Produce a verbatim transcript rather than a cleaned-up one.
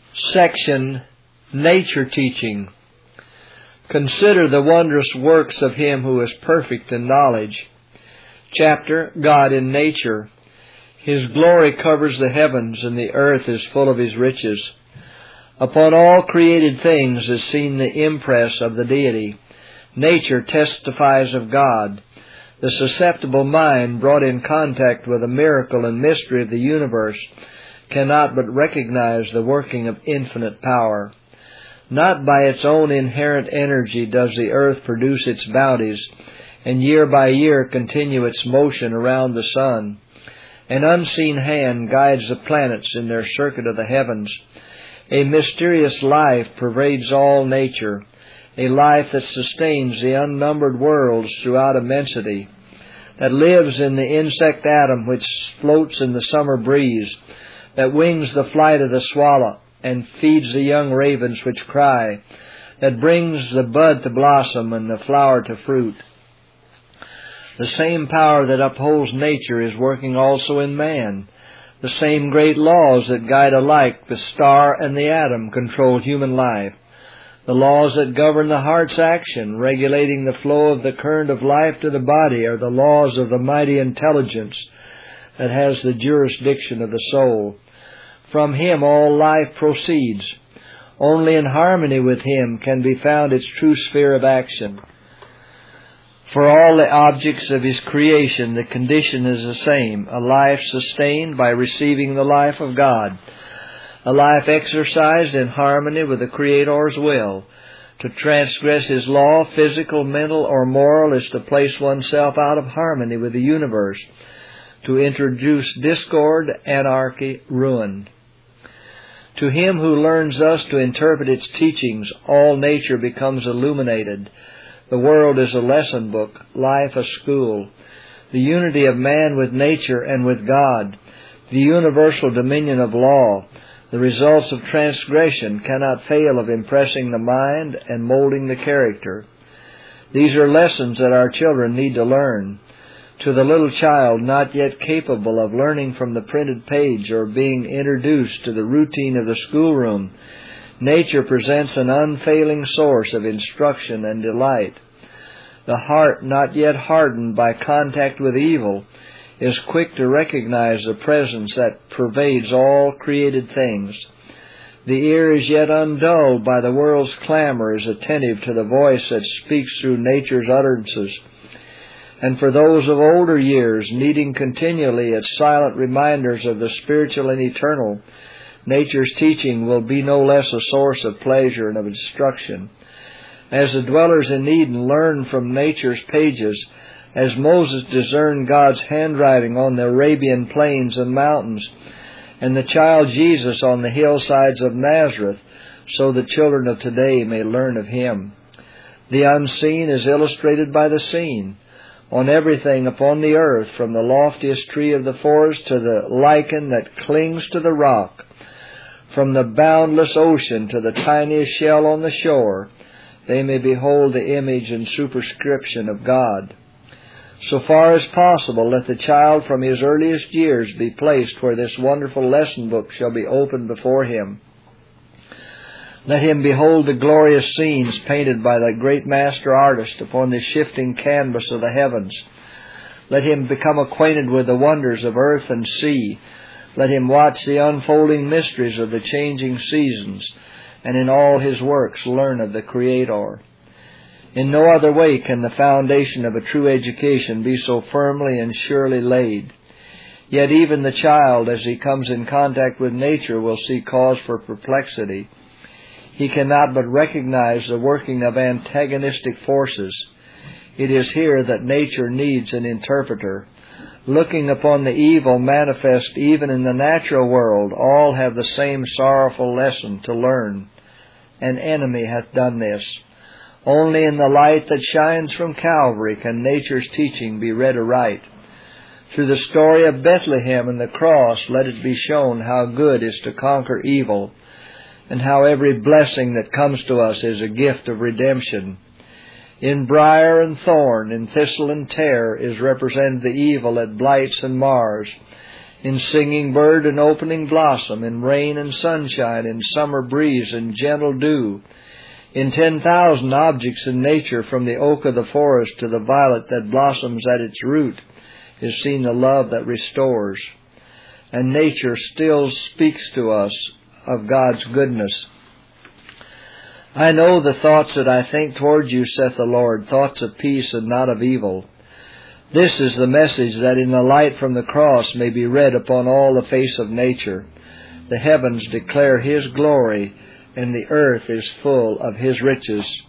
Section Nature Teaching. Consider the wondrous works of Him who is perfect in knowledge. Chapter God in Nature. His glory covers the heavens, and the earth is full of His riches. Upon all created things is seen the impress of the Deity. Nature testifies of God. The susceptible mind, brought in contact with the miracle and mystery of the universe, cannot but recognize the working of infinite power. Not by its own inherent energy does the earth produce its bounties, and year by year continue its motion around the sun. An unseen hand guides the planets in their circuit of the heavens. A mysterious life pervades all nature, a life that sustains the unnumbered worlds throughout immensity, that lives in the insect atom which floats in the summer breeze, that wings the flight of the swallow and feeds the young ravens which cry, that brings the bud to blossom and the flower to fruit. The same power that upholds nature is working also in man. The same great laws that guide alike the star and the atom control human life. The laws that govern the heart's action, regulating the flow of the current of life to the body, are the laws of the mighty intelligence that has the jurisdiction of the soul. From Him all life proceeds. Only in harmony with Him can be found its true sphere of action. For all the objects of His creation, the condition is the same, a life sustained by receiving the life of God, a life exercised in harmony with the Creator's will. To transgress His law, physical, mental, or moral, is to place oneself out of harmony with the universe, to introduce discord, anarchy, ruin. To him who learns thus to interpret its teachings, all nature becomes illuminated. The world is a lesson book, life a school. The unity of man with nature and with God, the universal dominion of law, the results of transgression cannot fail of impressing the mind and molding the character. These are lessons that our children need to learn. To the little child not yet capable of learning from the printed page or being introduced to the routine of the schoolroom, nature presents an unfailing source of instruction and delight. The heart not yet hardened by contact with evil is quick to recognize the presence that pervades all created things. The ear is yet undulled by the world's clamor, is attentive to the voice that speaks through nature's utterances. And for those of older years, needing continually its silent reminders of the spiritual and eternal, nature's teaching will be no less a source of pleasure and of instruction. As the dwellers in Eden learned from nature's pages, as Moses discerned God's handwriting on the Arabian plains and mountains, and the child Jesus on the hillsides of Nazareth, so the children of today may learn of Him. The unseen is illustrated by the seen. On everything upon the earth, from the loftiest tree of the forest to the lichen that clings to the rock, from the boundless ocean to the tiniest shell on the shore, they may behold the image and superscription of God. So far as possible, let the child from his earliest years be placed where this wonderful lesson book shall be opened before him. Let him behold the glorious scenes painted by the great master artist upon the shifting canvas of the heavens. Let him become acquainted with the wonders of earth and sea. Let him watch the unfolding mysteries of the changing seasons, and in all his works learn of the Creator. In no other way can the foundation of a true education be so firmly and surely laid. Yet even the child, as he comes in contact with nature, will see cause for perplexity. He cannot but recognize the working of antagonistic forces. It is here that nature needs an interpreter. Looking upon the evil manifest even in the natural world, all have the same sorrowful lesson to learn. An enemy hath done this. Only in the light that shines from Calvary can nature's teaching be read aright. Through the story of Bethlehem and the cross, let it be shown how good is to conquer evil, and how every blessing that comes to us is a gift of redemption. In briar and thorn, in thistle and tare, is represented the evil that blights and mars. in singing bird and opening blossom, in rain and sunshine, in summer breeze and gentle dew, in ten thousand objects in nature, from the oak of the forest to the violet that blossoms at its root, is seen the love that restores. And nature still speaks to us of God's goodness. I know the thoughts that I think toward you, saith the Lord, thoughts of peace and not of evil. This is the message, that in the light from the cross may be read upon all the face of nature. The heavens declare His glory, and the earth is full of His riches.